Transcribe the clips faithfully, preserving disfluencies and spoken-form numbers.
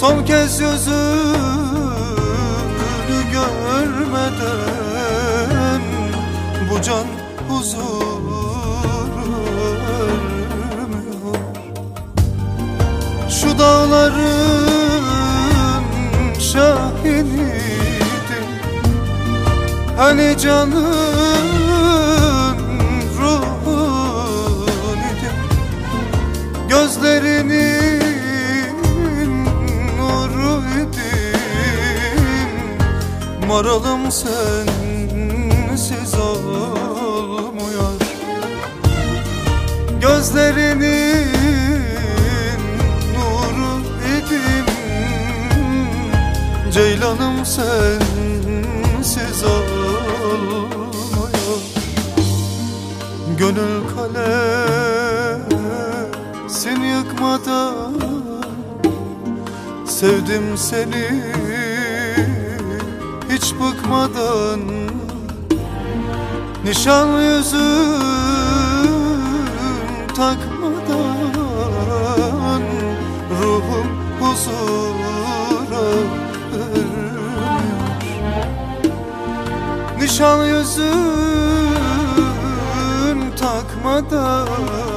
Son kez yüzünü görmeden bu can huzur ermiyor. Şu dağların şahiniydin, hani canın ruhun idin. Gözlerinin nuru idin, maralım sensiz olmuyor. Gözlerinin nuru idim, ceylanım sensiz olmuyor. Gönül kalesin yıkmadan sevdim seni, hiç bıkmadan. Nişan yüzüm takmadan ruhum huzura ermiyor. Nişan yüzüm takmadan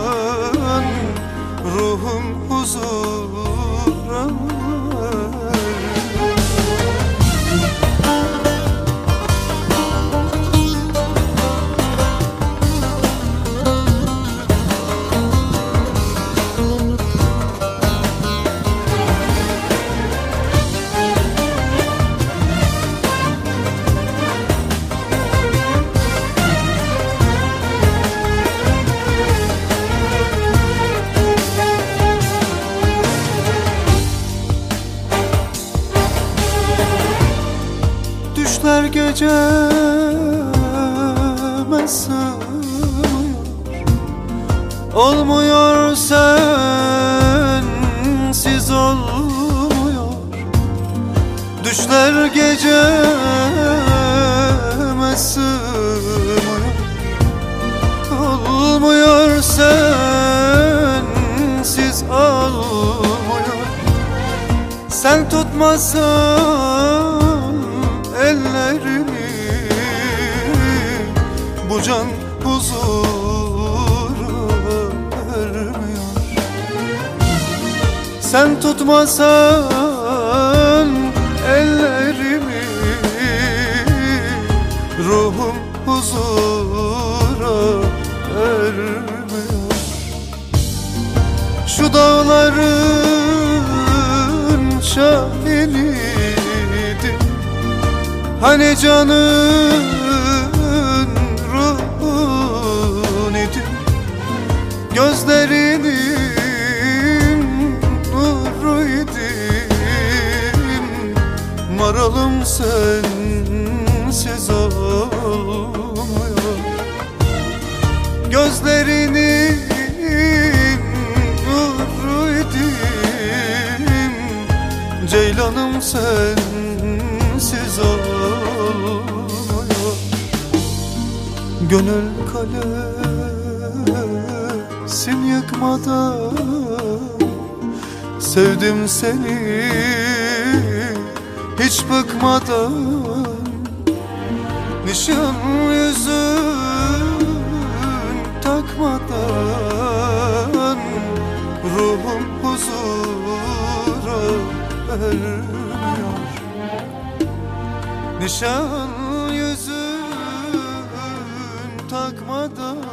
ruhum huzura düşler geceme sığmıyor, olmuyor sensiz olmuyor. Düşler geceme sığmıyor, olmuyor sensiz olmuyor. Sen tutmasan ellerimi bu can huzura ermiyor. Sen tutmasan ellerimi ruhum huzura ermiyor. Şu dağların şahini, hani canın ruhun idin. Gözlerinin nuru idin, maralım sensiz olmuyor. Gözlerinin nuru idin, ceylanım sensiz olmuyor. Gönül kalesin yıkmadan sevdim seni, hiç bıkmadan. Nişan yüzün takmadan ruhum huzura ermiyor. Nişan yüzün takmadan